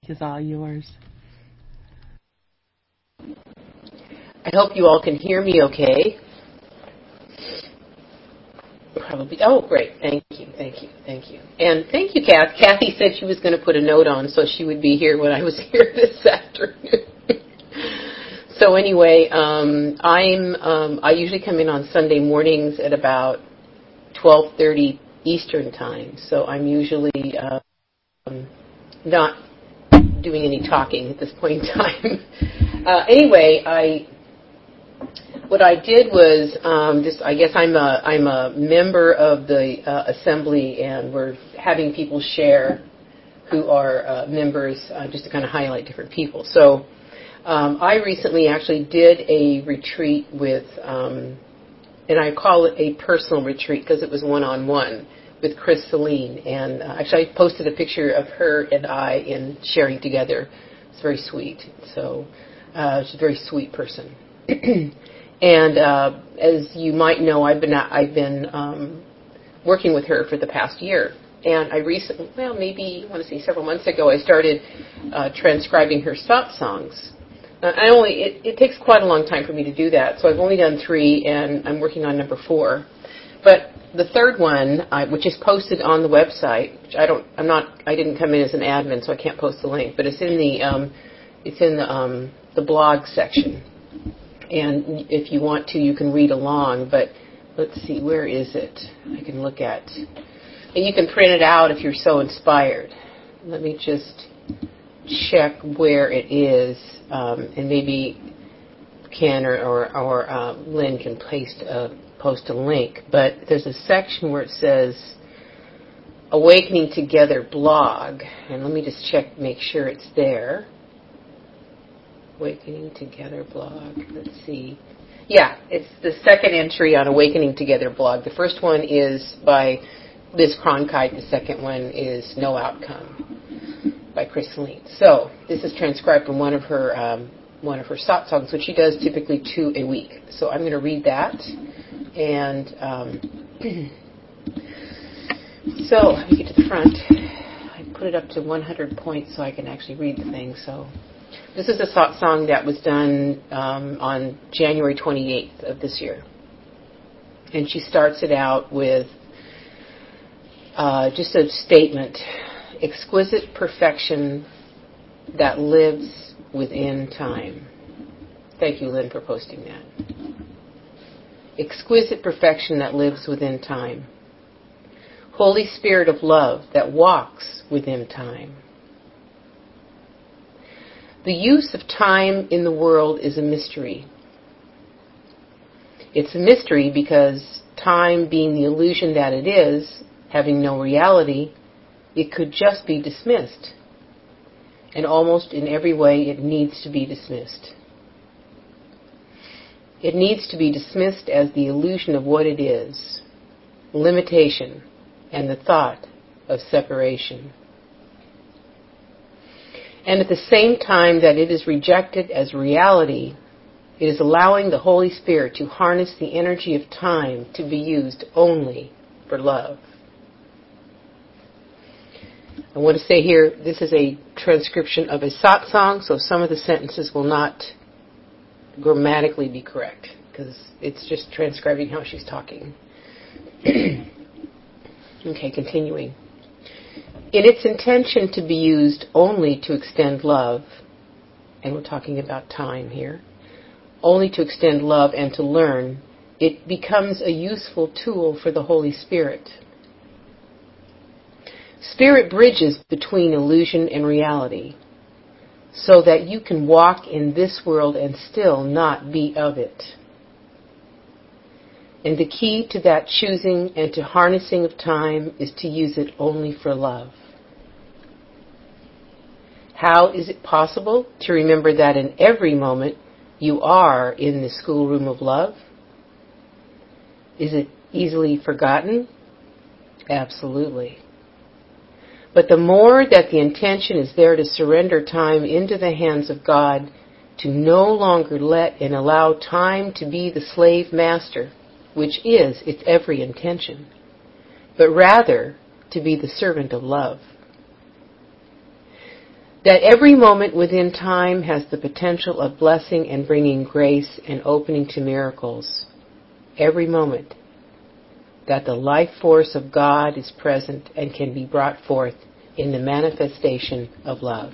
is all yours. I hope you all can hear me okay. Probably. Oh, great. Thank you. And thank you, Kath. Kathy said she was going to put a note on so she would be here when I was here this afternoon. So anyway, I usually come in on Sunday mornings at about 12:30 Eastern time. So I'm usually not doing any talking at this point in time. Anyway, what I did was I guess I'm a member of the assembly, and we're having people share who are members just to kind of highlight different people. So I recently actually did a retreat with, and I call it a personal retreat because it was one-on-one with Chris Celine. And actually I posted a picture of her and I in sharing together. It's very sweet. So she's a very sweet person. And as you might know, I've been working with her for the past year. And I recently, several months ago, I started transcribing her satsongs. It takes quite a long time for me to do that, so I've only done 3, and I'm working on number 4. But the third one, which is posted on the website, which I didn't come in as an admin, so I can't post the link, but it's in the blog section. And if you want to, you can read along. But let's see, where is it? I can look at. And you can print it out if you're so inspired. Let me just check where it is, and maybe Ken or Lynn can post a link. But there's a section where it says Awakening Together blog, and let me just make sure it's there. Awakening Together blog. Let's see. Yeah, it's the second entry on Awakening Together blog. The first one is by Liz Cronkite. The second one is No Outcome by Chris Celine. So this is transcribed from one of her satsangs, which she does typically 2 a week. So I'm going to read that. And so let me get to the front. I put it up to 100 points so I can actually read the thing. So this is a satsang that was done on January 28th of this year. And she starts it out with just a statement: exquisite perfection that lives within time. Thank you, Lynn, for posting that. Exquisite perfection that lives within time. Holy Spirit of love that walks within time. The use of time in the world is a mystery. It's a mystery because time, being the illusion that it is, having no reality, it could just be dismissed. And almost in every way it needs to be dismissed. It needs to be dismissed as the illusion of what it is, limitation, and the thought of separation. And at the same time that it is rejected as reality, it is allowing the Holy Spirit to harness the energy of time to be used only for love. I want to say here, this is a transcription of a satsang, so some of the sentences will not grammatically be correct, because it's just transcribing how she's talking. Okay, continuing. In its intention to be used only to extend love, and we're talking about time here, only to extend love and to learn, it becomes a useful tool for the Holy Spirit. Spirit bridges between illusion and reality, so that you can walk in this world and still not be of it. And the key to that choosing and to harnessing of time is to use it only for love. How is it possible to remember that in every moment you are in the schoolroom of love? Is it easily forgotten? Absolutely. But the more that the intention is there to surrender time into the hands of God, to no longer let and allow time to be the slave master, which is its every intention, but rather to be the servant of love. That every moment within time has the potential of blessing and bringing grace and opening to miracles. Every moment. That the life force of God is present and can be brought forth in the manifestation of love.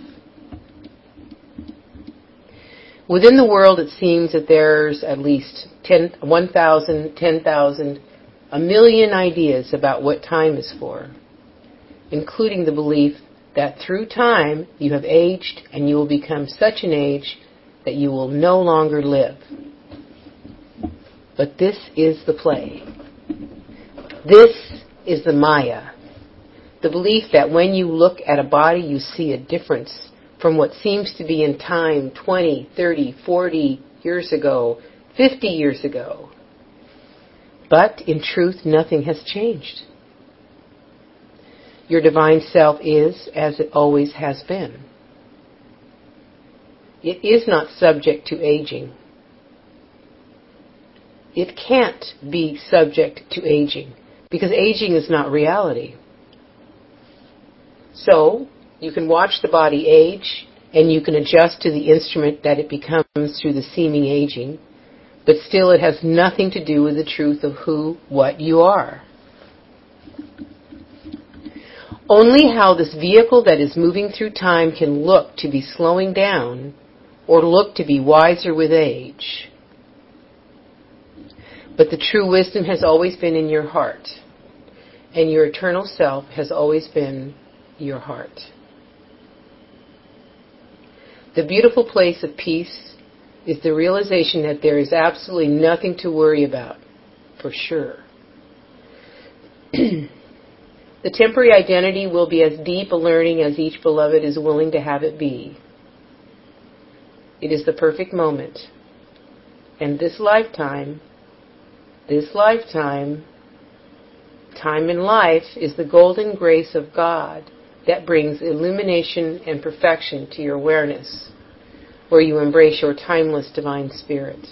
Within the world, it seems that there's at least 1,000, 10,000, a million ideas about what time is for, including the belief that through time you have aged and you will become such an age that you will no longer live. But this is the play. This is the Maya. The belief that when you look at a body you see a difference from what seems to be in time 20, 30, 40 years ago, 50 years ago. But in truth, nothing has changed. Your divine self is as it always has been. It is not subject to aging. It can't be subject to aging because aging is not reality. So, you can watch the body age and you can adjust to the instrument that it becomes through the seeming aging, but still it has nothing to do with the truth of who, what you are. Only how this vehicle that is moving through time can look to be slowing down or look to be wiser with age. But the true wisdom has always been in your heart, and your eternal self has always been your heart. The beautiful place of peace is the realization that there is absolutely nothing to worry about, for sure. The temporary identity will be as deep a learning as each beloved is willing to have it be. It is the perfect moment. And this lifetime, time in life is the golden grace of God that brings illumination and perfection to your awareness, where you embrace your timeless divine spirit.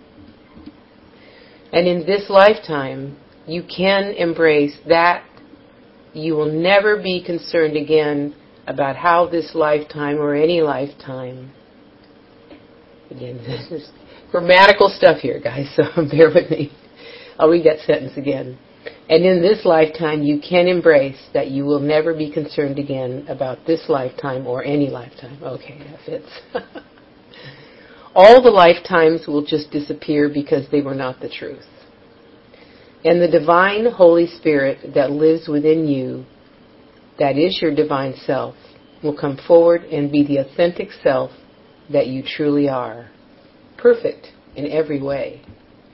And in this lifetime, you can embrace that you will never be concerned again about how this lifetime or any lifetime. Again, this is grammatical stuff here, guys, so bear with me. I'll read that sentence again. And in this lifetime, you can embrace that you will never be concerned again about this lifetime or any lifetime. Okay, that fits. All the lifetimes will just disappear because they were not the truth. And the divine Holy Spirit that lives within you, that is your divine self, will come forward and be the authentic self that you truly are. Perfect in every way.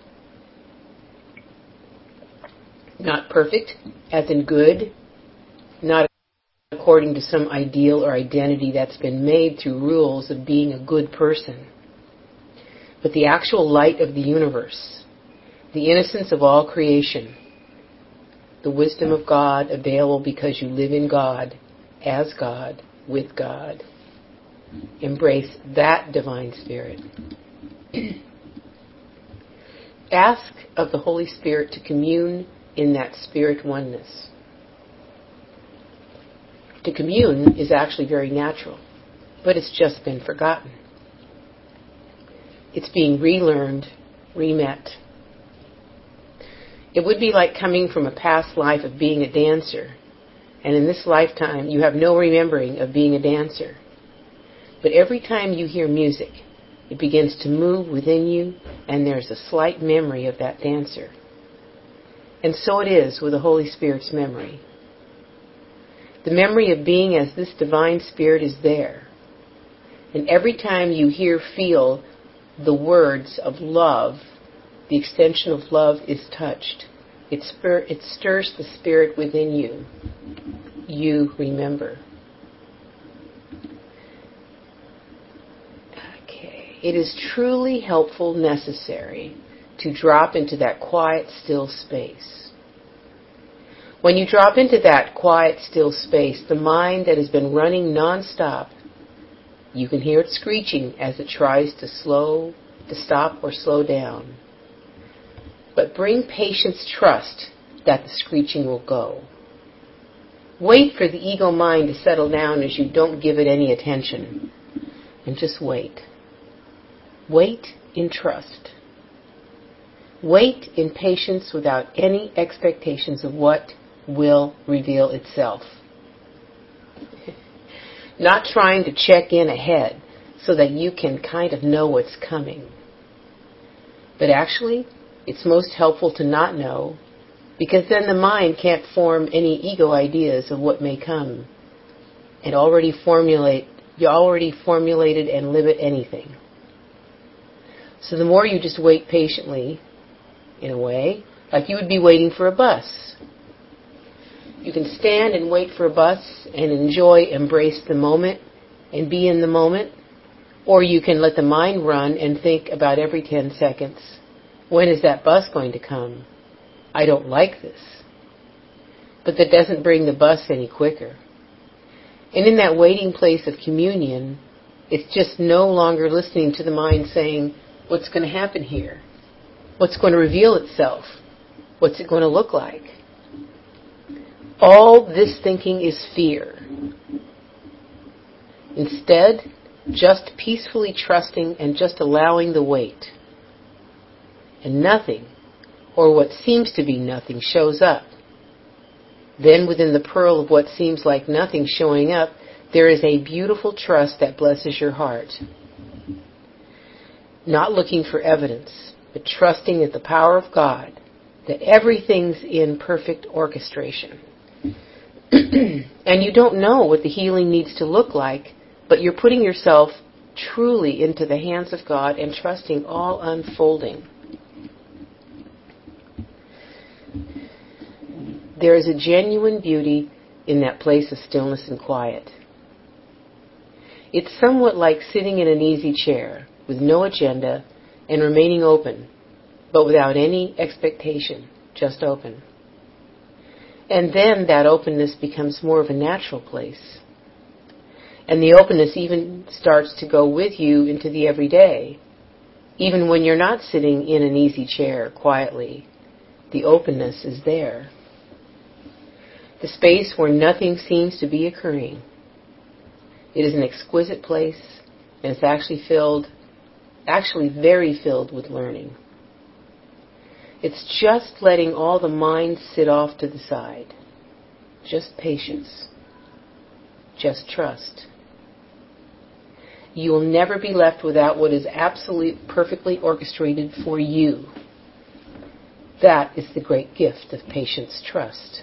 Not perfect, as in good, not according to some ideal or identity that's been made through rules of being a good person, but the actual light of the universe, the innocence of all creation, the wisdom of God available because you live in God, as God, with God. Embrace that divine spirit. Ask of the Holy Spirit to commune in that spirit oneness. To commune is actually very natural, but it's just been forgotten. It's being relearned, remet. It would be like coming from a past life of being a dancer, and in this lifetime you have no remembering of being a dancer. But every time you hear music, it begins to move within you, and there's a slight memory of that dancer. And so it is with the Holy Spirit's memory. The memory of being as this divine spirit is there. And every time you feel the words of love, the extension of love is touched. It stirs the spirit within you. You remember. Okay. It is truly helpful, necessary to drop into that quiet, still space. When you drop into that quiet, still space, the mind that has been running non-stop, you can hear it screeching as it tries to stop or slow down. But bring patience, trust that the screeching will go. Wait for the ego mind to settle down as you don't give it any attention. And just wait. Wait in trust. Wait in patience without any expectations of what will reveal itself. Not trying to check in ahead so that you can kind of know what's coming. But actually, it's most helpful to not know, because then the mind can't form any ego ideas of what may come and you already formulated and limit anything. So the more you just wait patiently, in a way, like you would be waiting for a bus. You can stand and wait for a bus and embrace the moment and be in the moment, or you can let the mind run and think about every 10 seconds, when is that bus going to come? I don't like this. But that doesn't bring the bus any quicker. And in that waiting place of communion, it's just no longer listening to the mind saying, what's going to happen here? What's going to reveal itself? What's it going to look like? All this thinking is fear. Instead, just peacefully trusting and just allowing the wait. And nothing, or what seems to be nothing, shows up. Then within the pearl of what seems like nothing showing up, there is a beautiful trust that blesses your heart. Not looking for evidence, but trusting that the power of God, that everything's in perfect orchestration. And you don't know what the healing needs to look like, but you're putting yourself truly into the hands of God and trusting all unfolding. There is a genuine beauty in that place of stillness and quiet. It's somewhat like sitting in an easy chair with no agenda and remaining open, but without any expectation, just open. And then that openness becomes more of a natural place. And the openness even starts to go with you into the everyday. Even when you're not sitting in an easy chair quietly, the openness is there. The space where nothing seems to be occurring. It is an exquisite place, and it's actually very filled with learning. It's just letting all the mind sit off to the side. Just patience. Just trust. You will never be left without what is absolutely perfectly orchestrated for you. That is the great gift of patience, trust.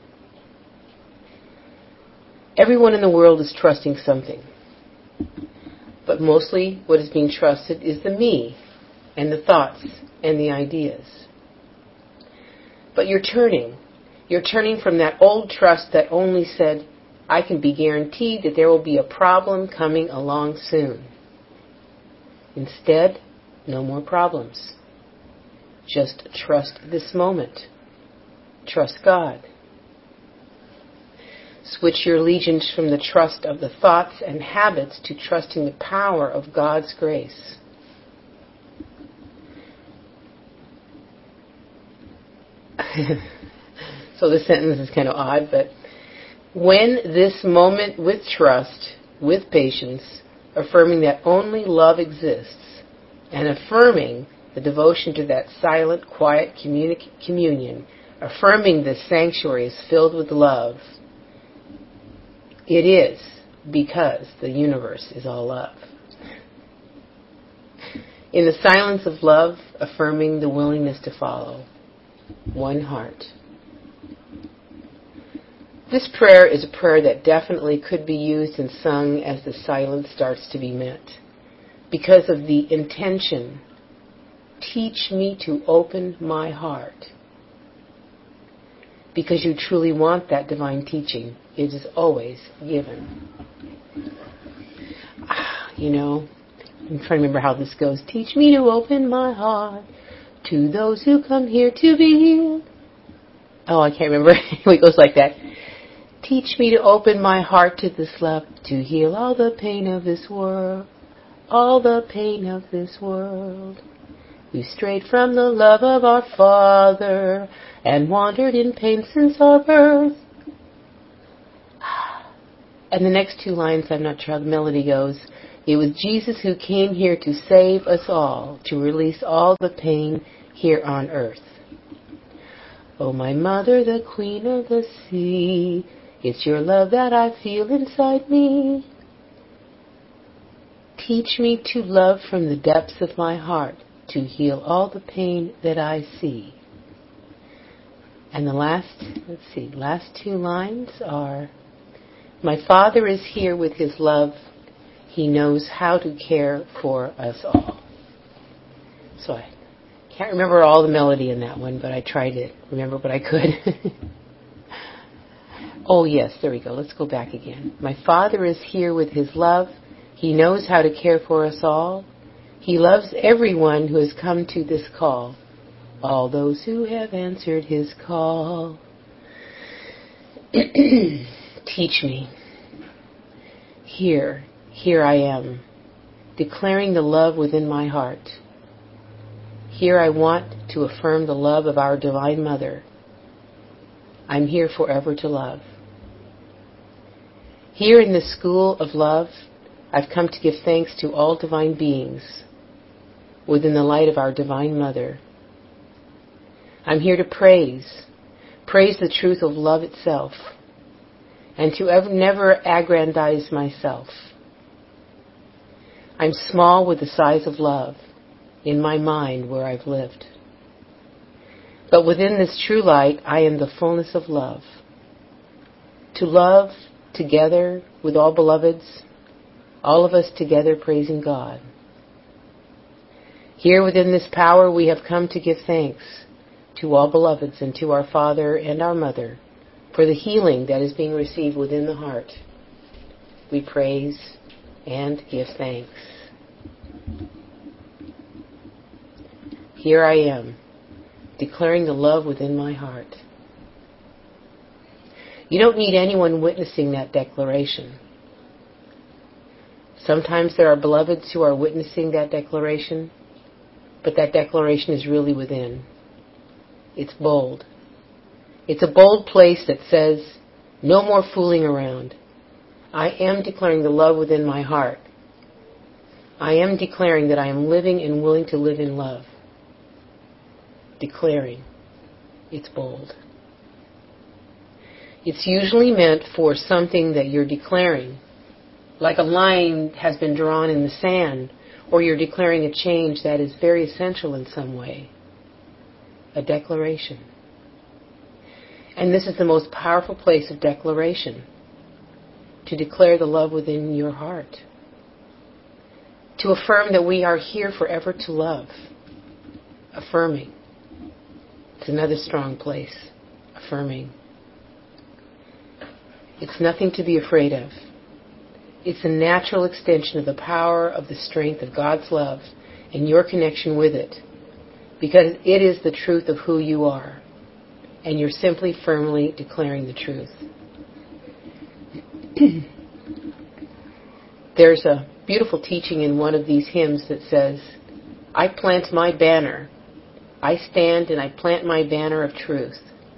Everyone in the world is trusting something. But mostly what is being trusted is the me and the thoughts and the ideas. But you're turning. You're turning from that old trust that only said, I can be guaranteed that there will be a problem coming along soon. Instead, no more problems. Just trust this moment. Trust God. Switch your allegiance from the trust of the thoughts and habits to trusting the power of God's grace. So the sentence is kind of odd, but when this moment with trust, with patience, affirming that only love exists, and affirming the devotion to that silent, quiet communion, affirming this sanctuary is filled with love, it is because the universe is all love. In the silence of love, affirming the willingness to follow. One heart. This prayer is a prayer that definitely could be used and sung as the silence starts to be met. Because of the intention, teach me to open my heart. Because you truly want that divine teaching, it is always given. I'm trying to remember how this goes. Teach me to open my heart to those who come here to be healed. Oh, I can't remember. It goes like that. Teach me to open my heart to this love, to heal all the pain of this world, all the pain of this world. We strayed from the love of our Father and wandered in pain since our birth. And the next two lines, I'm not sure how the melody goes. It was Jesus who came here to save us all, to release all the pain here on earth. Oh, my mother, the queen of the sea, it's your love that I feel inside me. Teach me to love from the depths of my heart, to heal all the pain that I see. And the last two lines are, my Father is here with His love. He knows how to care for us all. So I can't remember all the melody in that one, but I tried to remember what I could. Oh yes, there we go. Let's go back again. My Father is here with His love. He knows how to care for us all. He loves everyone who has come to this call. All those who have answered His call. Teach me. Here I am, declaring the love within my heart. Here I want to affirm the love of our Divine Mother. I'm here forever to love. Here in the school of love, I've come to give thanks to all divine beings within the light of our Divine Mother. I'm here to praise the truth of love itself, and to never aggrandize myself. I'm small with the size of love in my mind where I've lived. But within this true light, I am the fullness of love. To love together with all beloveds, all of us together praising God. Here within this power, we have come to give thanks to all beloveds and to our Father and our Mother for the healing that is being received within the heart. We praise and give thanks. Here I am, declaring the love within my heart. You don't need anyone witnessing that declaration. Sometimes there are beloveds who are witnessing that declaration, but that declaration is really within. It's bold. It's a bold place that says, no more fooling around. I am declaring the love within my heart. I am declaring that I am living and willing to live in love. Declaring. It's bold. It's usually meant for something that you're declaring, like a line has been drawn in the sand, or you're declaring a change that is very essential in some way. A declaration. And this is the most powerful place of declaration, to declare the love within your heart. To affirm that we are here forever to love. Affirming. It's another strong place. Affirming. It's nothing to be afraid of. It's a natural extension of the power of the strength of God's love and your connection with it, because it is the truth of who you are, and you're simply firmly declaring the truth. There's a beautiful teaching in one of these hymns that says, I plant my banner. I stand and I plant my banner of truth.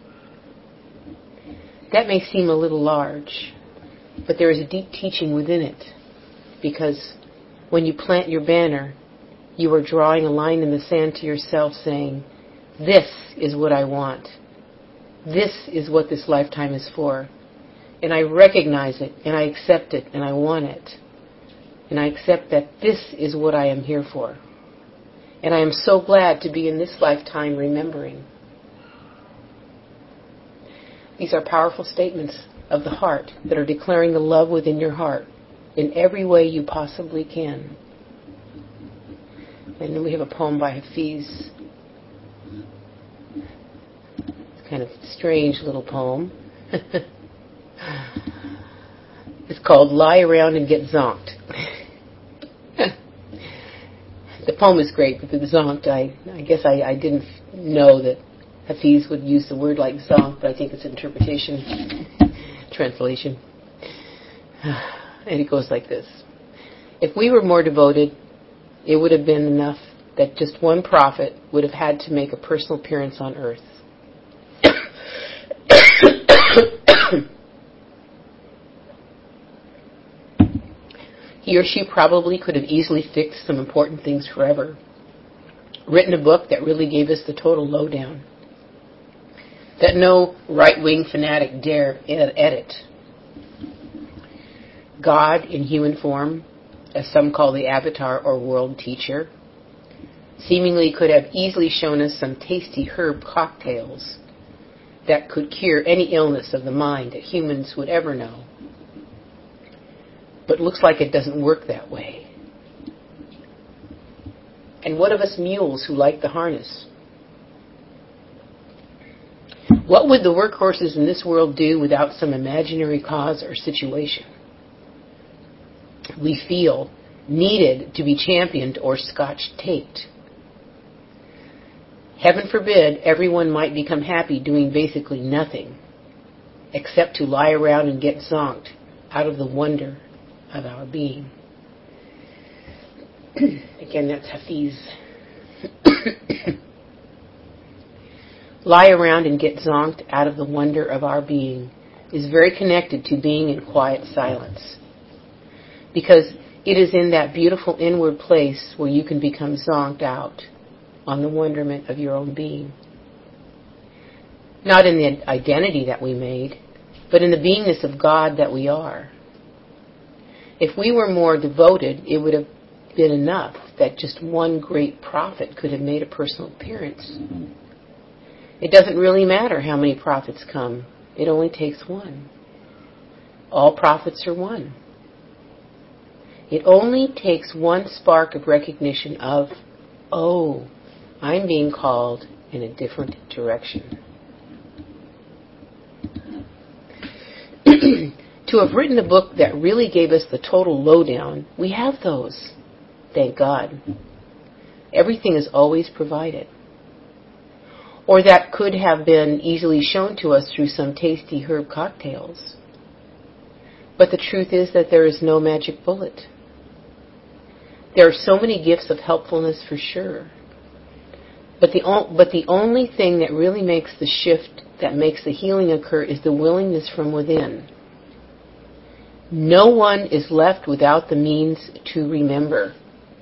That may seem a little large, but there is a deep teaching within it, because when you plant your banner, you are drawing a line in the sand to yourself saying, this is what I want. This is what this lifetime is for. And I recognize it, and I accept it, and I want it. And I accept that this is what I am here for. And I am so glad to be in this lifetime remembering. These are powerful statements of the heart that are declaring the love within your heart in every way you possibly can. And then we have a poem by Hafiz. It's kind of a strange little poem. It's called Lie Around and Get Zonked. The poem is great, but the zonked, I guess I didn't know that Hafiz would use the word like zonked, but I think it's interpretation, translation. And it goes like this. If we were more devoted, it would have been enough that just one prophet would have had to make a personal appearance on earth. He or she probably could have easily fixed some important things forever, written a book that really gave us the total lowdown, that no right-wing fanatic dare edit. God in human form, as some call the avatar or world teacher, seemingly could have easily shown us some tasty herb cocktails that could cure any illness of the mind that humans would ever know. But looks like it doesn't work that way. And what of us mules who like the harness? What would the workhorses in this world do without some imaginary cause or situation we feel needed to be championed or scotch-taped? Heaven forbid everyone might become happy doing basically nothing except to lie around and get zonked out of the wonder of our being. Again, that's Hafiz. Lie around and get zonked out of the wonder of our being is very connected to being in quiet silence. Because it is in that beautiful inward place where you can become zonked out on the wonderment of your own being. Not in the identity that we made, but in the beingness of God that we are. If we were more devoted, it would have been enough that just one great prophet could have made a personal appearance. It doesn't really matter how many prophets come. It only takes one. All prophets are one. It only takes one spark of recognition of, oh, I'm being called in a different direction. To have written a book that really gave us the total lowdown, we have those. Thank God. Everything is always provided. Or that could have been easily shown to us through some tasty herb cocktails. But the truth is that there is no magic bullet. There are so many gifts of helpfulness for sure. But the only thing that really makes the shift, that makes the healing occur, is the willingness from within. No one is left without the means to remember.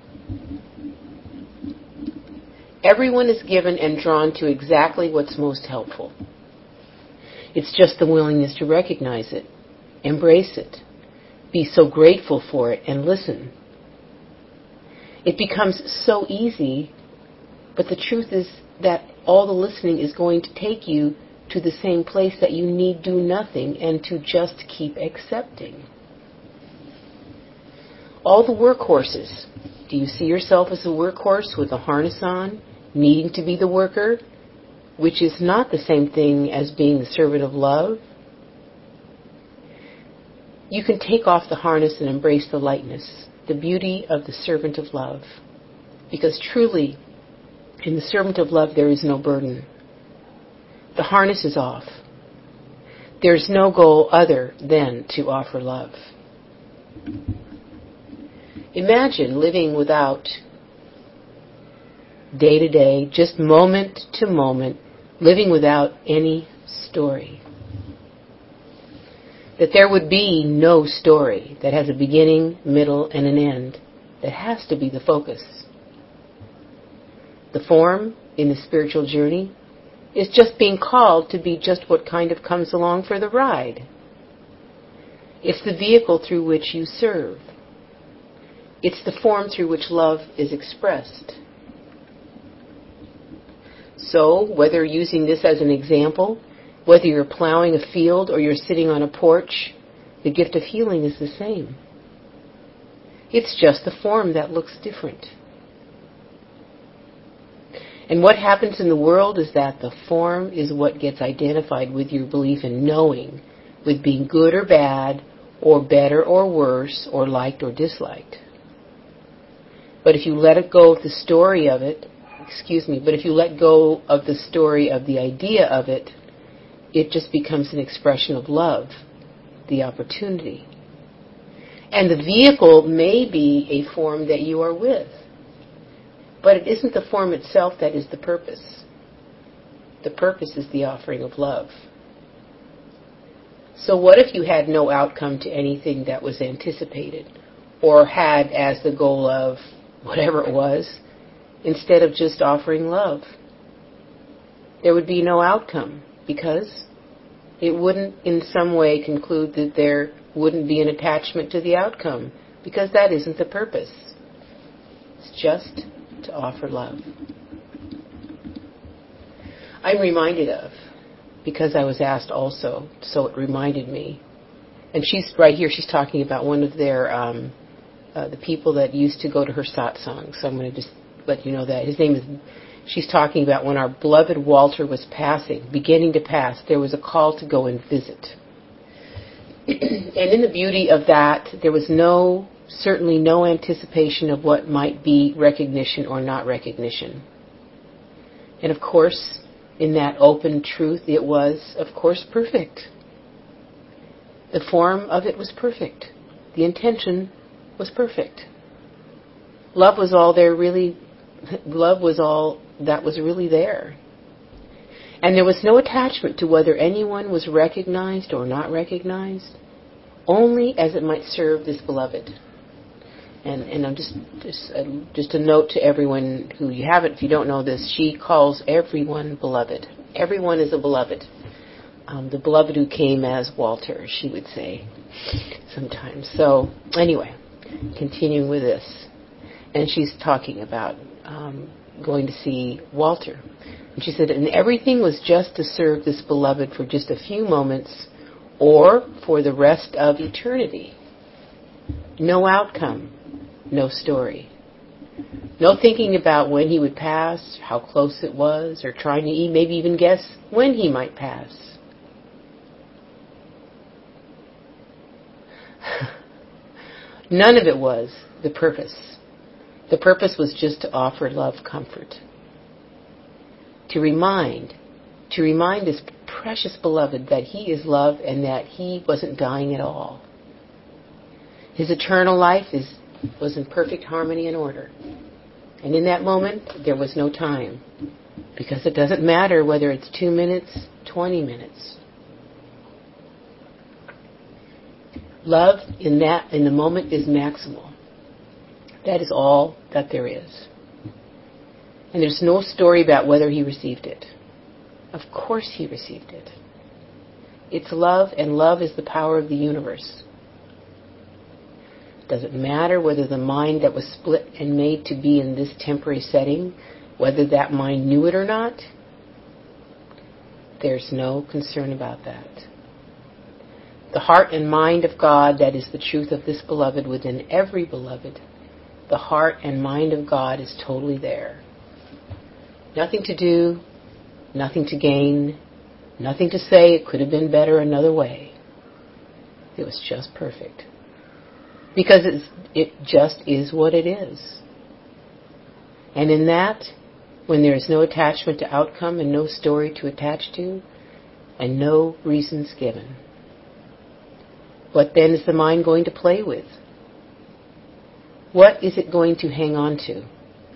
Everyone is given and drawn to exactly what's most helpful. It's just the willingness to recognize it, embrace it, be so grateful for it, and listen. It becomes so easy, but the truth is that all the listening is going to take you to the same place that you need do nothing and to just keep accepting. All the workhorses. Do you see yourself as a workhorse with a harness on, needing to be the worker, which is not the same thing as being the servant of love? You can take off the harness and embrace the lightness, the beauty of the servant of love. Because truly, in the servant of love, there is no burden. The harness is off. There is no goal other than to offer love. Imagine living without day to day, just moment to moment, living without any story. That there would be no story that has a beginning, middle, and an end. That has to be the focus. The form in the spiritual journey is just being called to be just what kind of comes along for the ride. It's the vehicle through which you serve. It's the form through which love is expressed. So, whether using this as an example, whether you're plowing a field or you're sitting on a porch, the gift of healing is the same. It's just the form that looks different. And what happens in the world is that the form is what gets identified with your belief in knowing, with being good or bad, or better or worse, or liked or disliked. But if you let it go of the story of it, but if you let go of the story of the idea of it, it just becomes an expression of love, the opportunity. And the vehicle may be a form that you are with. But it isn't the form itself that is the purpose. The purpose is the offering of love. So what if you had no outcome to anything that was anticipated? or had as the goal of whatever it was, instead of just offering love. There would be no outcome, because it wouldn't in some way conclude that there wouldn't be an attachment to the outcome, because that isn't the purpose. It's just to offer love. I'm reminded of, because I was asked also, so it reminded me, and she's right here, she's talking about one of their, the people that used to go to her satsang, so I'm going to just let you know that. His name is, she's talking about when our beloved Walter was beginning to pass, there was a call to go and visit. And in the beauty of that, there was certainly no anticipation of what might be recognition or not recognition. And of course, in that open truth, it was, of course, perfect. The form of it was perfect. The intention was perfect. Love was all that was really there. And there was no attachment to whether anyone was recognized or not recognized, only as it might serve this beloved. And I'm just a note to everyone who if you don't know this, she calls everyone beloved. Everyone is a beloved. The beloved who came as Walter, she would say sometimes. So anyway, continuing with this. And she's talking about going to see Walter. And she said, and everything was just to serve this beloved for just a few moments or for the rest of eternity. No outcome, no story. No thinking about when he would pass, how close it was, or trying to maybe even guess when he might pass. None of it was the purpose. The purpose was just to offer love, comfort. To remind this precious beloved that he is love and that he wasn't dying at all. His eternal life was in perfect harmony and order. And in that moment, there was no time. Because it doesn't matter whether it's 2 minutes, 20 minutes. Love in the moment is maximal. That is all that there is. And there's no story about whether he received it. Of course he received it. It's love, and love is the power of the universe. It doesn't matter whether the mind that was split and made to be in this temporary setting, whether that mind knew it or not. There's no concern about that. The heart and mind of God, that is the truth of this beloved within every beloved. The heart and mind of God is totally there. Nothing to do, nothing to gain, nothing to say it could have been better another way. It was just perfect. Because it just is what it is. And in that, when there is no attachment to outcome and no story to attach to, and no reasons given, what then is the mind going to play with? What is it going to hang on to?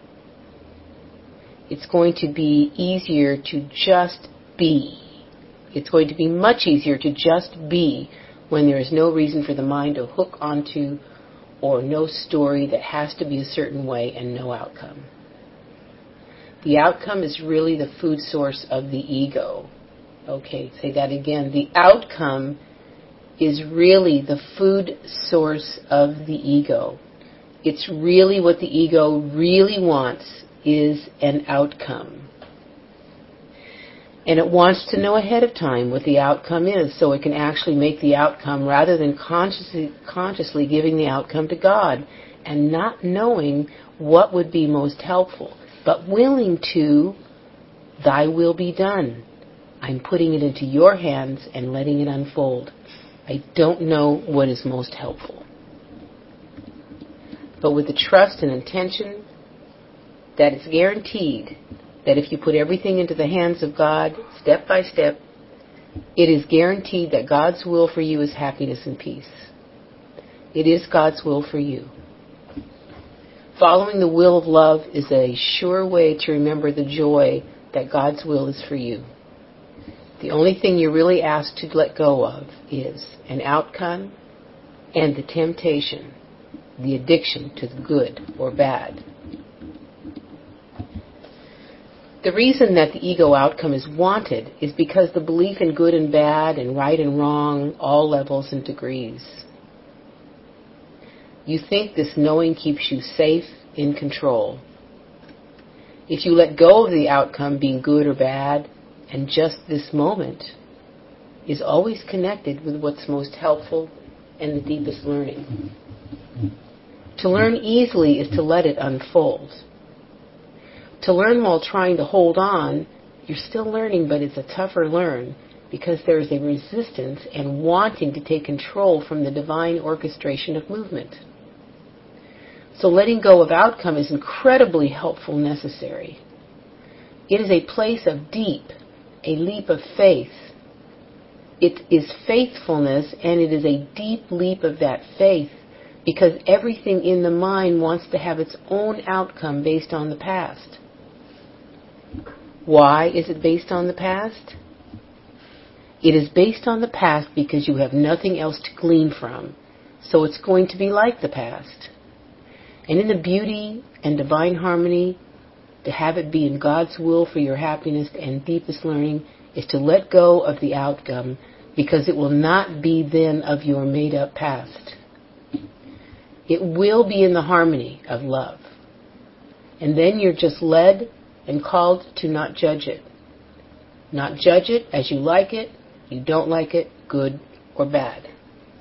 It's going to be easier to just be. It's going to be much easier to just be when there is no reason for the mind to hook onto or no story that has to be a certain way and no outcome. The outcome is really the food source of the ego. Okay, say that again. The outcome is really the food source of the ego. It's really what the ego really wants is an outcome. And it wants to know ahead of time what the outcome is so it can actually make the outcome rather than consciously giving the outcome to God and not knowing what would be most helpful, but willing to, thy will be done. I'm putting it into your hands and letting it unfold. I don't know what is most helpful. But with the trust and intention that it's guaranteed that if you put everything into the hands of God, step by step, it is guaranteed that God's will for you is happiness and peace. It is God's will for you. Following the will of love is a sure way to remember the joy that God's will is for you. The only thing you're really asked to let go of is an outcome and the temptation the addiction to the good or bad. The reason that the ego outcome is wanted is because the belief in good and bad and right and wrong, all levels and degrees. You think this knowing keeps you safe, in control. If you let go of the outcome being good or bad, and just this moment is always connected with what's most helpful and the deepest learning. To learn easily is to let it unfold. To learn while trying to hold on, you're still learning, but it's a tougher learn because there is a resistance and wanting to take control from the divine orchestration of movement. So letting go of outcome is incredibly helpful and necessary. It is a place of deep, a leap of faith. It is faithfulness, and it is a deep leap of that faith because everything in the mind wants to have its own outcome based on the past. Why is it based on the past? It is based on the past because you have nothing else to glean from, so it's going to be like the past. And in the beauty and divine harmony, to have it be in God's will for your happiness and deepest learning is to let go of the outcome because it will not be then of your made-up past. It will be in the harmony of love. And then you're just led and called to not judge it. Not judge it as you like it, you don't like it, good or bad.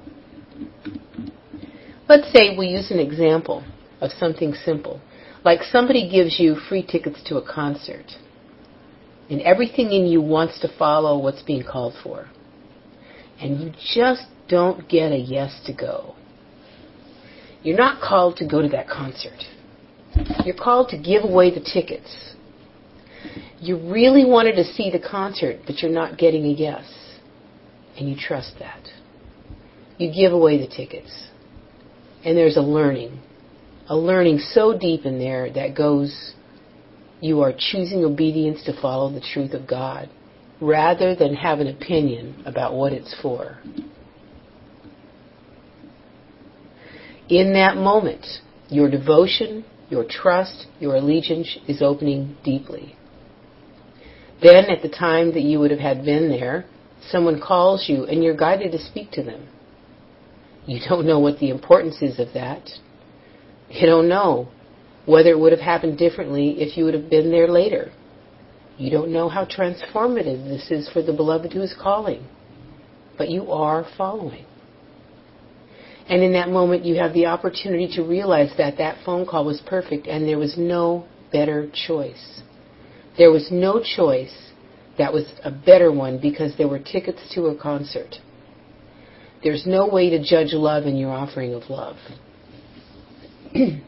Let's say we use an example of something simple. Like somebody gives you free tickets to a concert, and everything in you wants to follow what's being called for. And you just don't get a yes to go. You're not called to go to that concert. You're called to give away the tickets. You really wanted to see the concert, but you're not getting a yes. And you trust that. You give away the tickets. And there's a learning so deep in there that goes, you are choosing obedience to follow the truth of God, rather than have an opinion about what it's for. In that moment, your devotion, your trust, your allegiance is opening deeply. Then, at the time that you would have had been there, someone calls you and you're guided to speak to them. You don't know what the importance is of that. You don't know whether it would have happened differently if you would have been there later. You don't know how transformative this is for the beloved who is calling. But you are following. And in that moment, you have the opportunity to realize that that phone call was perfect and there was no better choice. There was no choice that was a better one because there were tickets to a concert. There's no way to judge love in your offering of love. In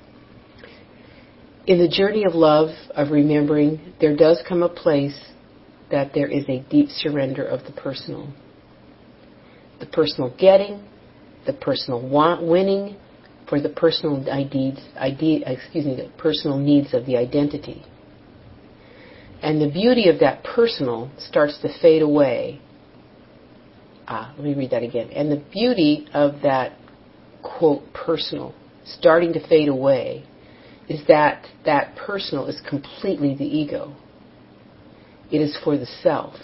the journey of love, of remembering, there does come a place that there is a deep surrender of the personal. The personal getting, the personal winning, for the personal the personal needs of the identity. And the beauty of that personal starts to fade away. Let me read that again. And the beauty of that, quote, personal, starting to fade away, is that that personal is completely the ego. It is for the self.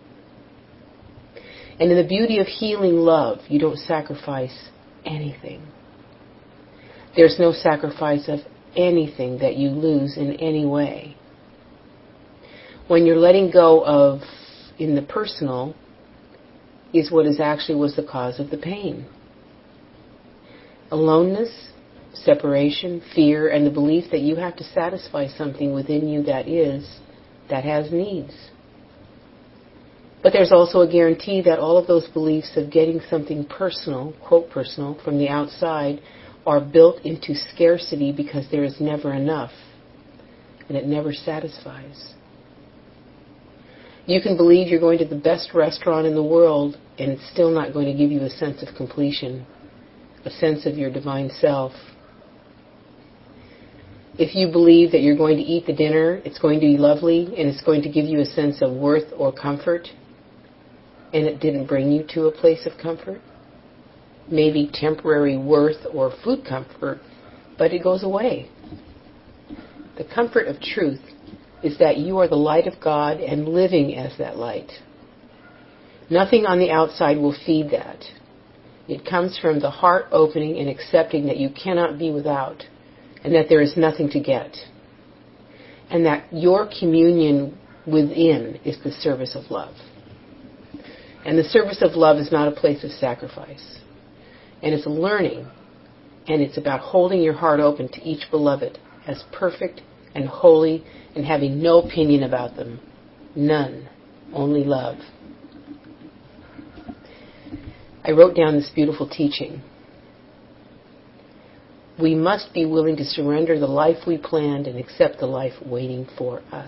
And in the beauty of healing love, you don't sacrifice anything. There's no sacrifice of anything that you lose in any way. When you're letting go of, in the personal, is what is actually was the cause of the pain. Aloneness, separation, fear, and the belief that you have to satisfy something within you that has needs. But there's also a guarantee that all of those beliefs of getting something personal, quote personal, from the outside are built into scarcity because there is never enough, and it never satisfies. You can believe you're going to the best restaurant in the world, and it's still not going to give you a sense of completion, a sense of your divine self. If you believe that you're going to eat the dinner, it's going to be lovely, and it's going to give you a sense of worth or comfort, and it didn't bring you to a place of comfort, maybe temporary worth or food comfort, but it goes away. The comfort of truth is that you are the light of God and living as that light. Nothing on the outside will feed that. It comes from the heart opening and accepting that you cannot be without, and that there is nothing to get, and that your communion within is the service of love. And the service of love is not a place of sacrifice. And it's learning, and it's about holding your heart open to each beloved as perfect and holy and having no opinion about them. None. Only love. I wrote down this beautiful teaching. We must be willing to surrender the life we planned and accept the life waiting for us.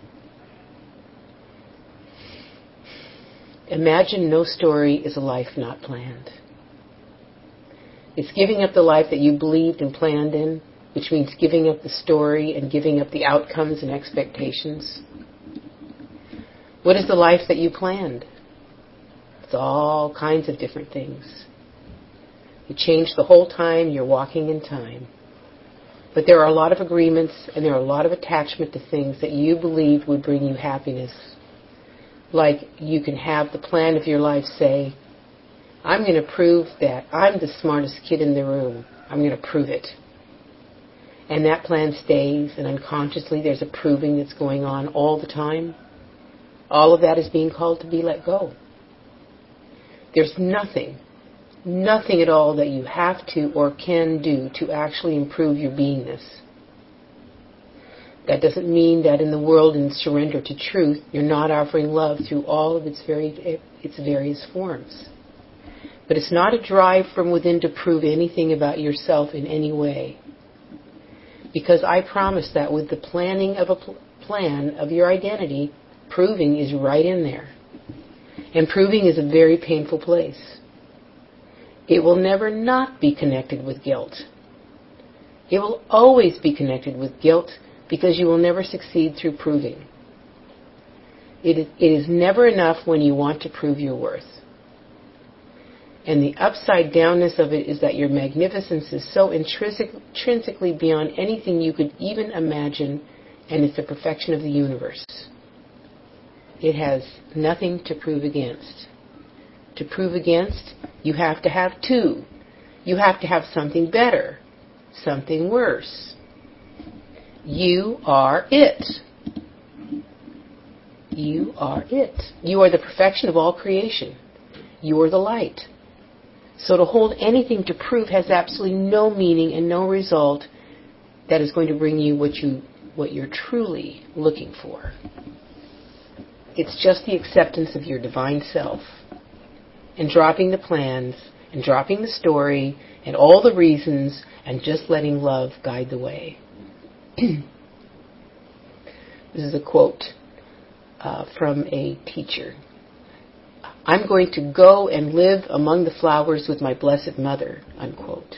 Imagine no story is a life not planned. It's giving up the life that you believed and planned in, which means giving up the story and giving up the outcomes and expectations. What is the life that you planned? It's all kinds of different things. You change the whole time, you're walking in time. But there are a lot of agreements and there are a lot of attachment to things that you believed would bring you happiness. Like you can have the plan of your life say, I'm going to prove that I'm the smartest kid in the room. I'm going to prove it. And that plan stays, and unconsciously there's a proving that's going on all the time. All of that is being called to be let go. There's nothing at all that you have to or can do to actually improve your beingness. That doesn't mean that in the world, in surrender to truth, you're not offering love through all of its various forms. But it's not a drive from within to prove anything about yourself in any way. Because I promise that with the planning of a plan of your identity, proving is right in there. And proving is a very painful place. It will never not be connected with guilt. It will always be connected with guilt because you will never succeed through proving. It is never enough when you want to prove your worth. And the upside downness of it is that your magnificence is so intrinsically beyond anything you could even imagine, and it's the perfection of the universe. It has nothing to prove against. To prove against, you have to have two. You have to have something better, something worse. You are it. You are it. You are the perfection of all creation. You are the light. So to hold anything to prove has absolutely no meaning and no result that is going to bring you what you're truly looking for. It's just the acceptance of your divine self and dropping the plans and dropping the story and all the reasons and just letting love guide the way. This is a quote from a teacher. I'm going to go and live among the flowers with my Blessed Mother, unquote.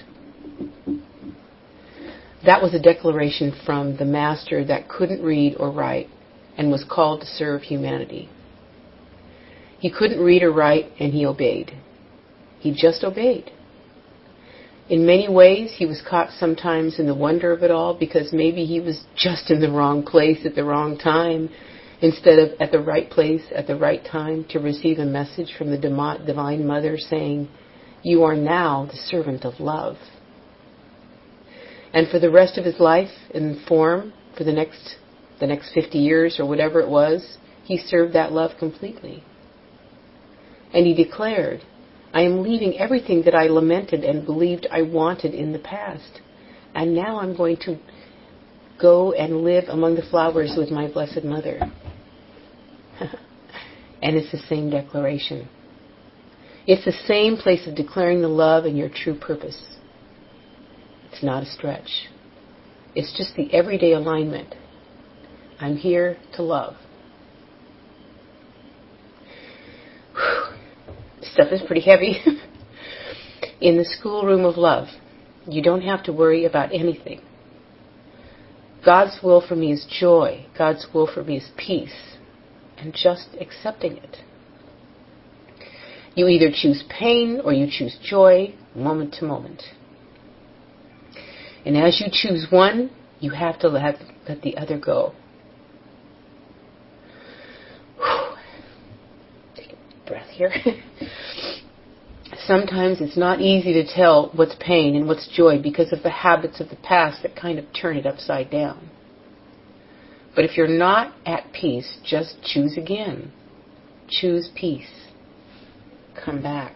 That was a declaration from the master that couldn't read or write and was called to serve humanity. He couldn't read or write, and he obeyed. He just obeyed. In many ways, he was caught sometimes in the wonder of it all because maybe he was just in the wrong place at the wrong time, instead of at the right place at the right time to receive a message from the Divine Mother saying, you are now the servant of love. And for the rest of his life in form, for the next 50 years or whatever it was, he served that love completely. And he declared, I am leaving everything that I lamented and believed I wanted in the past. And now I'm going to go and live among the flowers with my Blessed Mother. And it's the same declaration. It's the same place of declaring the love and your true purpose. It's not a stretch. It's just the everyday alignment. I'm here to love. This stuff is pretty heavy. In the schoolroom of love, you don't have to worry about anything. God's will for me is joy. God's will for me is peace. And just accepting it. You either choose pain or you choose joy, moment to moment. And as you choose one, you have to let the other go. Take a breath here. Sometimes it's not easy to tell what's pain and what's joy because of the habits of the past that kind of turn it upside down. But if you're not at peace, just choose again. Choose peace. Come back.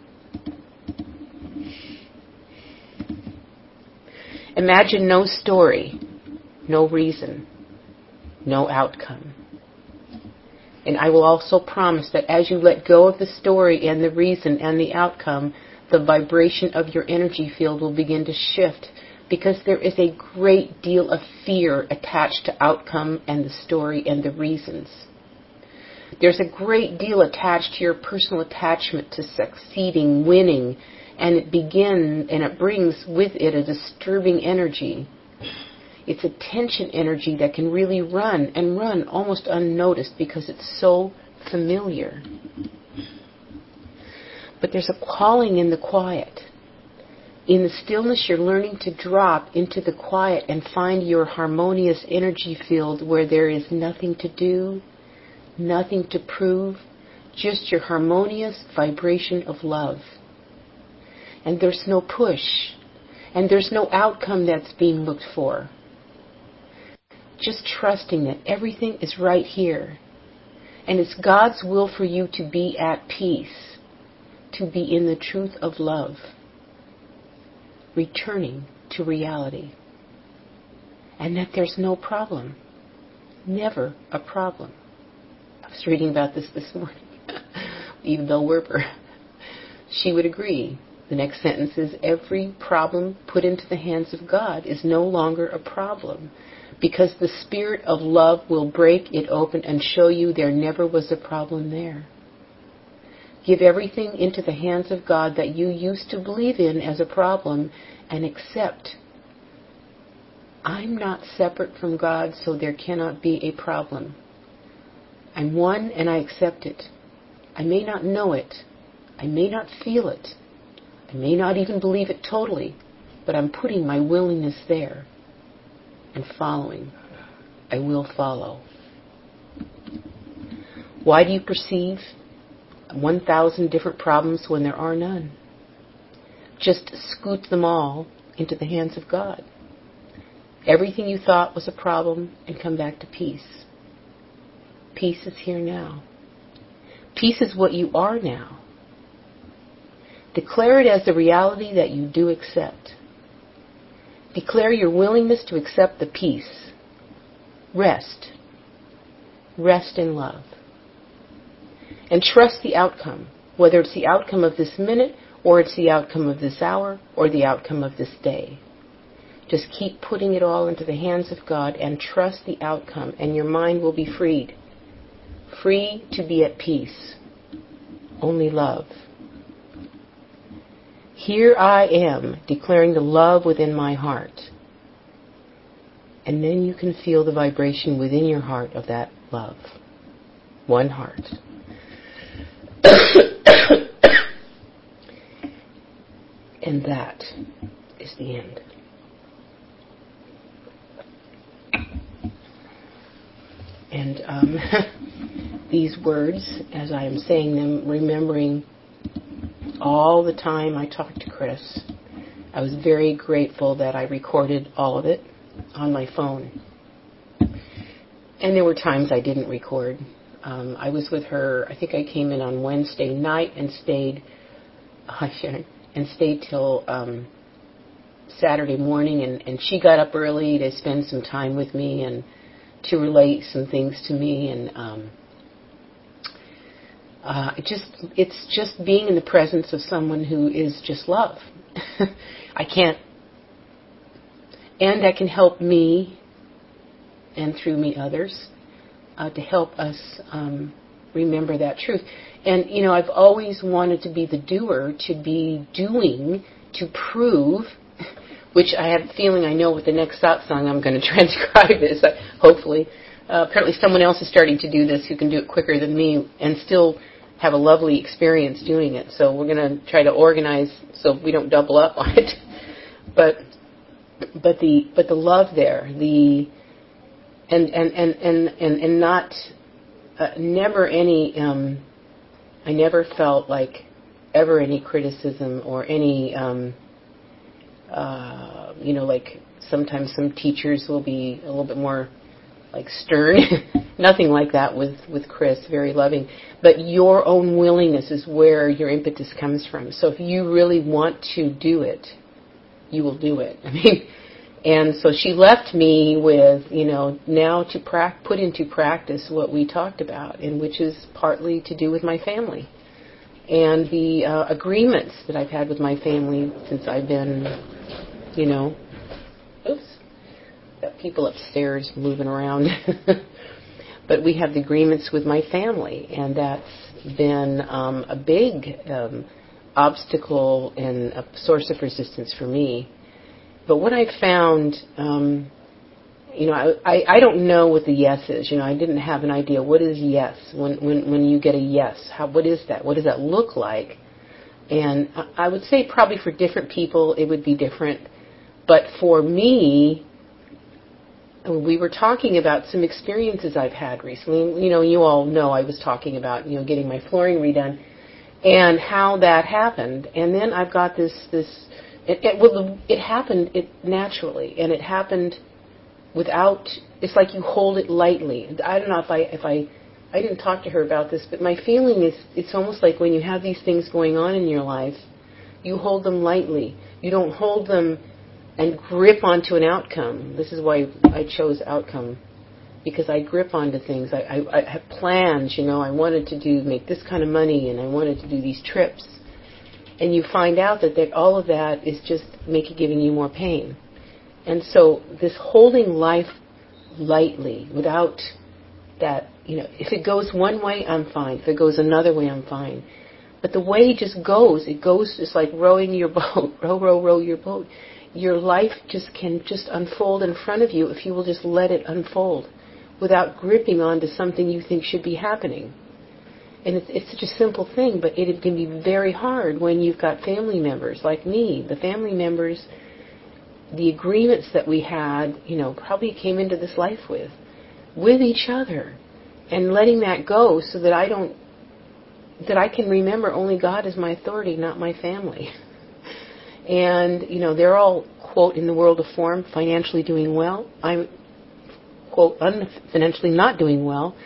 Imagine no story, no reason, no outcome. And I will also promise that as you let go of the story and the reason and the outcome, the vibration of your energy field will begin to shift, because there is a great deal of fear attached to outcome and the story and the reasons. There's a great deal attached to your personal attachment to succeeding, winning, and it brings with it a disturbing energy. It's a tension energy that can really run almost unnoticed because it's so familiar. But there's a calling in the quiet. In the stillness, you're learning to drop into the quiet and find your harmonious energy field where there is nothing to do, nothing to prove, just your harmonious vibration of love. And there's no push, and there's no outcome that's being looked for. Just trusting that everything is right here. And it's God's will for you to be at peace, to be in the truth of love, returning to reality. And that there's no problem. Never a problem. I was reading about this morning. Eva Bell Werber. She would agree. The next sentence is, every problem put into the hands of God is no longer a problem, because the spirit of love will break it open and show you there never was a problem there. Give everything into the hands of God that you used to believe in as a problem and accept. I'm not separate from God, so there cannot be a problem. I'm one and I accept it. I may not know it. I may not feel it. I may not even believe it totally, but I'm putting my willingness there and following. I will follow. Why do you perceive 1,000 different problems when there are none? Just scoot them all into the hands of God. Everything you thought was a problem, and come back to peace. Peace is here now. Peace is what you are now. Declare it as the reality that you do accept. Declare your willingness to accept the peace. Rest. Rest in love. And trust the outcome, whether it's the outcome of this minute, or it's the outcome of this hour, or the outcome of this day. Just keep putting it all into the hands of God and trust the outcome, and your mind will be freed. Free to be at peace. Only love. Here I am, declaring the love within my heart. And then you can feel the vibration within your heart of that love. One heart. And that is the end. And these words, as I am saying them, remembering all the time I talked to Chris, I was very grateful that I recorded all of it on my phone. And there were times I didn't record. I was with her, I think I came in on Wednesday night and stayed till Saturday morning, and she got up early to spend some time with me and to relate some things to me, and it's just being in the presence of someone who is just love. I can help me, and through me others, to help us remember that truth. And, I've always wanted to be the doer, to be doing, to prove, which I have a feeling I know what the next song I'm going to transcribe is, hopefully. Apparently someone else is starting to do this who can do it quicker than me and still have a lovely experience doing it. So we're going to try to organize so we don't double up on it. But the love there, the and not never any. I never felt like ever any criticism or any. Like sometimes some teachers will be a little bit more like stern. Nothing like that with Chris, very loving. But your own willingness is where your impetus comes from. So if you really want to do it, you will do it. I mean, and so she left me with, now to put into practice what we talked about, and which is partly to do with my family. And the agreements that I've had with my family since I've been, got people upstairs moving around. But we have the agreements with my family, and that's been a big obstacle and a source of resistance for me. But what I found, I don't know what the yes is. I didn't have an idea. What is yes? When you get a yes, what is that? What does that look like? And I would say probably for different people it would be different. But for me, we were talking about some experiences I've had recently. You all know I was talking about, getting my flooring redone and how that happened. And then I've got this it happened naturally, and it happened without, it's like you hold it lightly. I don't know if I didn't talk to her about this, but my feeling is it's almost like when you have these things going on in your life, you hold them lightly. You don't hold them and grip onto an outcome. This is why I chose outcome, because I grip onto things. I have plans, I wanted to make this kind of money, and I wanted to do these trips. And you find out that all of that is just giving you more pain. And so this holding life lightly without that, if it goes one way, I'm fine. If it goes another way, I'm fine. But the way just goes, it's like rowing your boat. Row your boat. Your life can unfold in front of you if you will just let it unfold without gripping onto something you think should be happening. And it's such a simple thing, but it can be very hard when you've got family members like me. The family members, the agreements that we had, probably came into this life with each other, and letting that go so that I can remember only God is my authority, not my family. And, they're all, quote, in the world of form, financially doing well. I'm, quote, financially not doing well.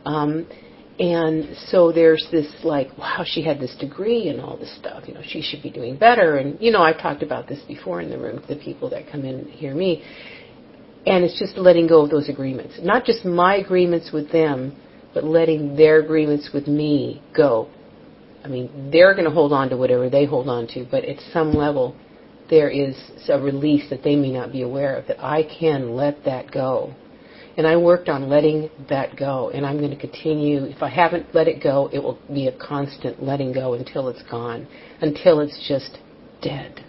And so there's this wow, she had this degree and all this stuff. She should be doing better. And, I've talked about this before in the room, the people that come in and hear me. And it's just letting go of those agreements. Not just my agreements with them, but letting their agreements with me go. I mean, they're going to hold on to whatever they hold on to, but at some level there is a release that they may not be aware of, that I can let that go. And I worked on letting that go, and I'm going to continue. If I haven't let it go, it will be a constant letting go until it's gone, until it's just dead,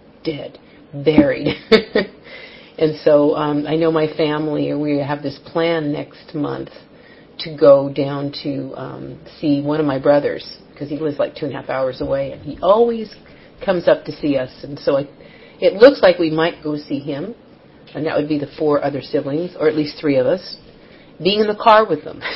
buried. And so I know my family, we have this plan next month to go down to see one of my brothers, because he lives like 2.5 hours away, and he always comes up to see us. And so it looks like we might go see him, and that would be the 4 other siblings, or at least 3 of us, being in the car with them.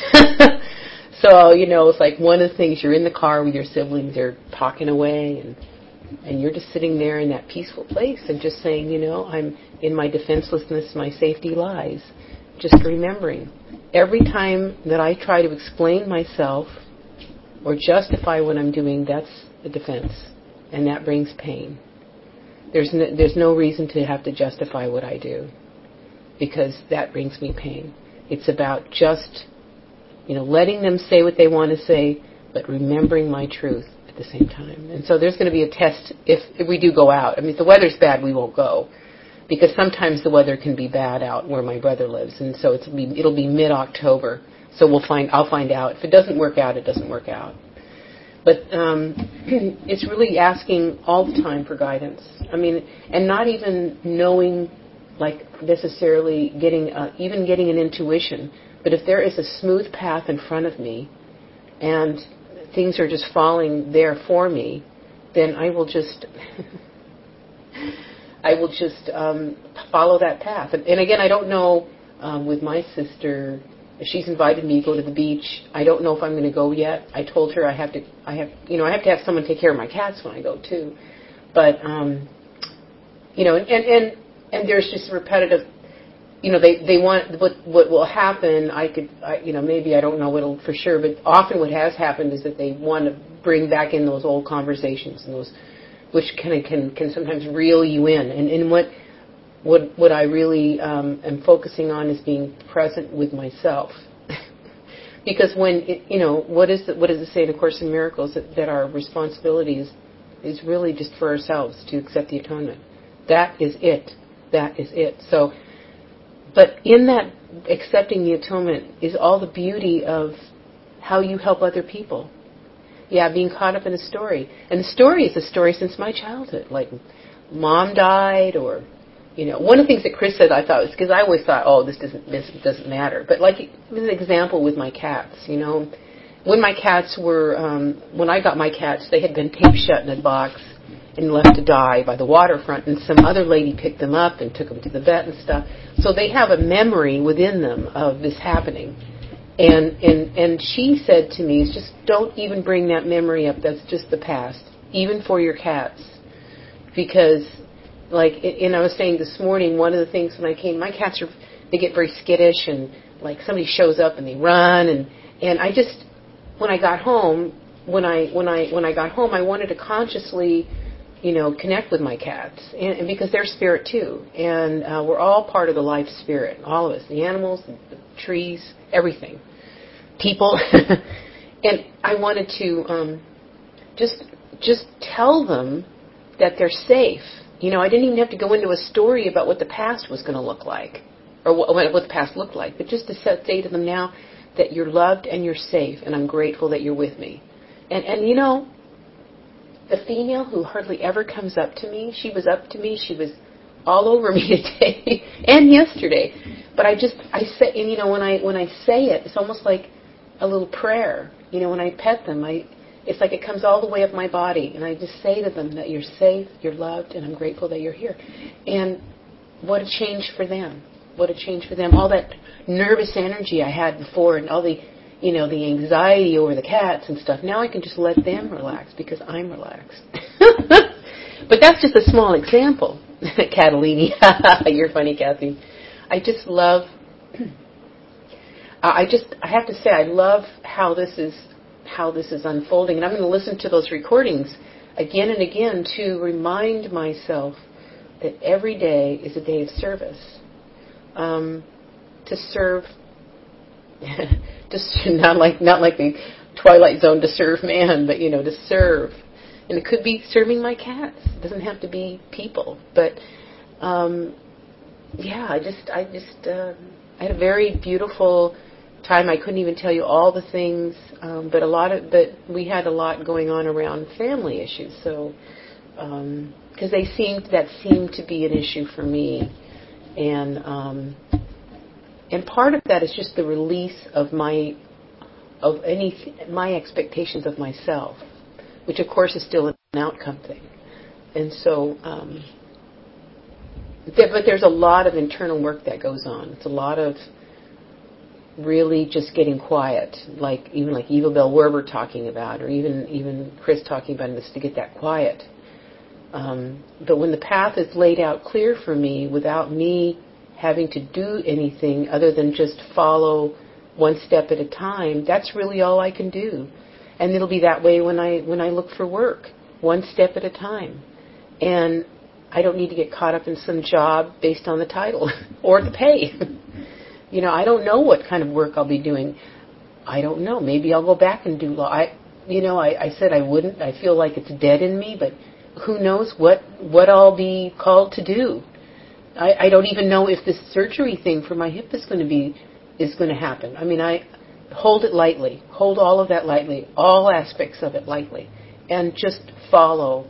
So, it's like one of the things, you're in the car with your siblings, they're talking away, and you're just sitting there in that peaceful place and just saying, I'm in my defenselessness, my safety lies. Just remembering, every time that I try to explain myself or justify what I'm doing, that's a defense, and that brings pain. There's no reason to have to justify what I do, because that brings me pain. It's about just, letting them say what they want to say, but remembering my truth at the same time. And so there's going to be a test if we do go out. I mean, if the weather's bad, we won't go, because sometimes the weather can be bad out where my brother lives, and so it'll be mid-October. So I'll find out. If it doesn't work out, it doesn't work out. But it's really asking all the time for guidance. I mean, and not even knowing, necessarily getting an intuition. But if there is a smooth path in front of me, and things are just falling there for me, then I will just follow that path. And again, I don't know with my sister. She's invited me to go to the beach. I don't know if I'm going to go yet. I told her I have to have someone take care of my cats when I go too. But and there's just repetitive. They want what will happen. Maybe I don't know what'll for sure, but often what has happened is that they want to bring back in those old conversations and those, which can sometimes reel you in. And what I really am focusing on is being present with myself, because when what does it say in A Course in Miracles that our responsibility is really just for ourselves to accept the atonement. That is it. That is it. So. But in that accepting the atonement is all the beauty of how you help other people. Yeah, being caught up in a story. And the story is a story since my childhood. Like, mom died, or, one of the things that Chris said I thought was, because I always thought, this doesn't matter. But like, it was an example with my cats, When my cats were, when I got my cats, they had been taped shut in a box and left to die by the waterfront, and some other lady picked them up and took them to the vet and stuff. So they have a memory within them of this happening. And she said to me, just don't even bring that memory up. That's just the past, even for your cats. Because, I was saying this morning, one of the things when I came, my cats they get very skittish, and like somebody shows up and they run, and I just, when I got home, I wanted to consciously connect with my cats, and because they're spirit too, and we're all part of the life spirit, all of us, the animals, the trees, everything, people, and I wanted to just tell them that they're safe. I didn't even have to go into a story about what the past was going to look like, or what the past looked like, but just to say to them now that you're loved and you're safe, and I'm grateful that you're with me, and the female who hardly ever comes up to me, she was up to me, she was all over me today and yesterday. But I say, and when I say it, it's almost like a little prayer. When I pet them, it's like it comes all the way up my body, and I just say to them that you're safe, you're loved, and I'm grateful that you're here. And what a change for them. What a change for them. All that nervous energy I had before, and all the the anxiety over the cats and stuff. Now I can just let them relax because I'm relaxed. But that's just a small example. Catalini, you're funny, Kathy. I just love, I have to say, I love how this is unfolding. And I'm going to listen to those recordings again and again to remind myself that every day is a day of service. To serve, just not like the Twilight Zone to serve man, but to serve, and it could be serving my cats. It doesn't have to be people, but I had a very beautiful time. I couldn't even tell you all the things, but we had a lot going on around family issues. So because that seemed to be an issue for me, and part of that is just the release of my expectations of myself, which of course is still an outcome thing. And so, but there's a lot of internal work that goes on. It's a lot of really just getting quiet, like Eva Bell Werber talking about, or even Chris talking about this, to get that quiet. But when the path is laid out clear for me, without me having to do anything other than just follow one step at a time, that's really all I can do. And it'll be that way when I look for work, one step at a time. And I don't need to get caught up in some job based on the title or the pay. I don't know what kind of work I'll be doing. I don't know. Maybe I'll go back and do law. I said I wouldn't. I feel like it's dead in me, but who knows what I'll be called to do. I don't even know if this surgery thing for my hip is going to happen. I mean, I hold it lightly. Hold all of that lightly, all aspects of it lightly, and just follow.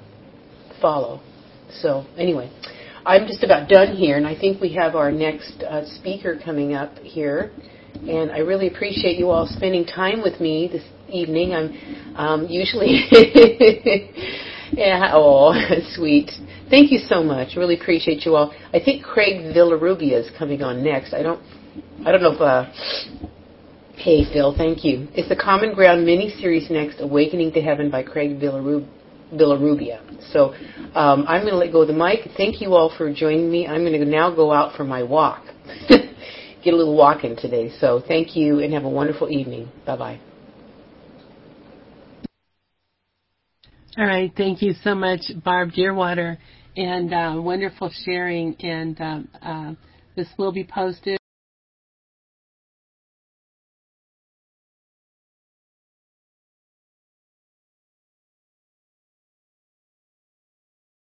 So anyway, I'm just about done here, and I think we have our next speaker coming up here. And I really appreciate you all spending time with me evening. I'm usually, yeah, oh, sweet. Thank you so much. Really appreciate you all. I think Craig Villarubia is coming on next. I don't know if, hey, Phil, thank you. It's the Common Ground mini-series next, Awakening to Heaven by Craig Villarubia. So I'm going to let go of the mic. Thank you all for joining me. I'm going to now go out for my walk. Get a little walk in today. So thank you and have a wonderful evening. Bye-bye. All right. Thank you so much, Barb Deerwater, and wonderful sharing. And this will be posted.